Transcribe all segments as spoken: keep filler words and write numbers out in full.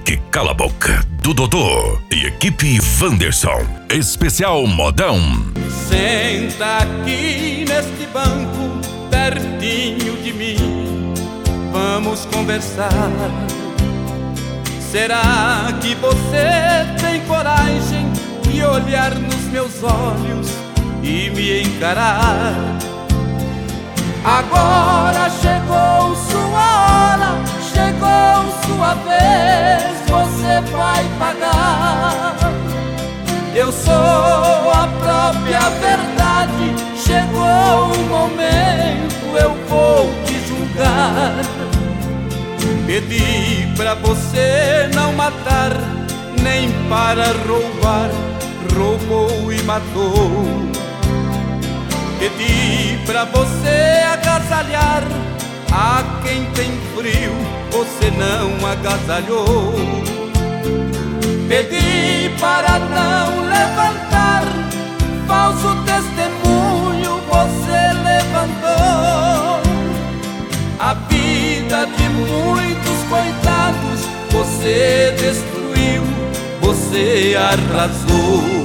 Boque Cala Boca, do Dodô e equipe Wanderson. Especial Modão. Senta aqui neste banco, pertinho de mim, vamos conversar. Será que você tem coragem de olhar nos meus olhos e me encarar? Agora chegou sua hora, chegou sua vez, você vai pagar. Eu sou a própria verdade, chegou o momento, eu vou te julgar. Pedi pra você não matar, nem para roubar, roubou e matou. Pedi pra você agasalhar a quem tem frio, você não agasalhou. Pedi para não levantar falso testemunho, você levantou. A vida de muitos coitados você destruiu, você arrasou.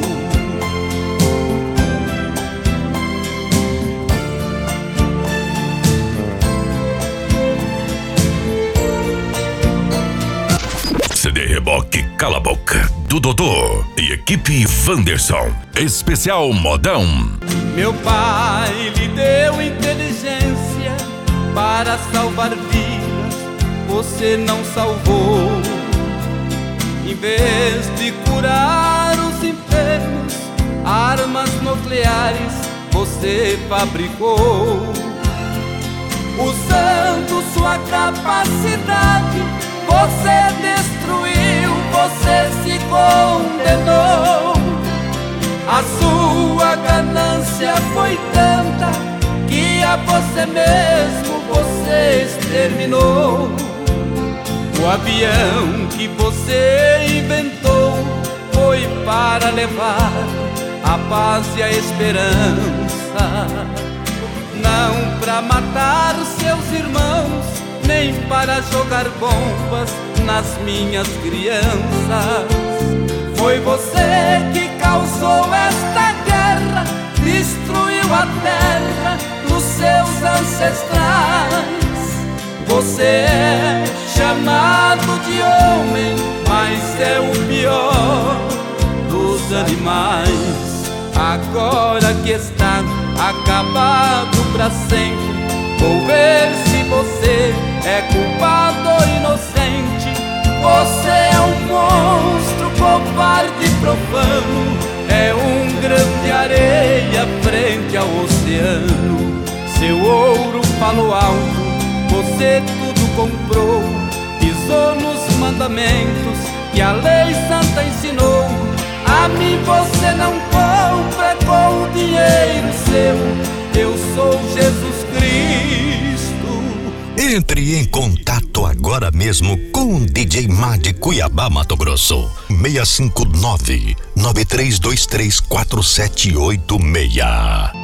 C D Reboque Cala Boca, do Dodô e equipe Wanderson. Especial Modão. Meu pai lhe deu inteligência para salvar vidas, você não salvou. Em vez de curar os enfermos, armas nucleares você fabricou. Usando sua capacidade, você destruiu, você se condenou. A sua ganância foi tanta que a você mesmo você exterminou. O avião que você inventou foi para levar a paz e a esperança, não para matar seus irmãos, nem para jogar bombas nas minhas crianças. Foi você que causou esta guerra, destruiu a terra dos seus ancestrais. Você é chamado de homem, mas é o pior dos animais. Agora que está acabado pra sempre, vou ver se você é culpado ou inocente. Você é um monstro, covarde e profano, é um grão de areia frente ao oceano. Seu ouro falou alto, você tudo comprou, pisou nos mandamentos que a lei santa ensinou. A mim você não compra com o dinheiro seu, eu sou Jesus Cristo. Entre em contato agora mesmo com o D J Mad Cuiabá, Mato Grosso. seis cinco nove, nove três dois três, quatro sete oito seis.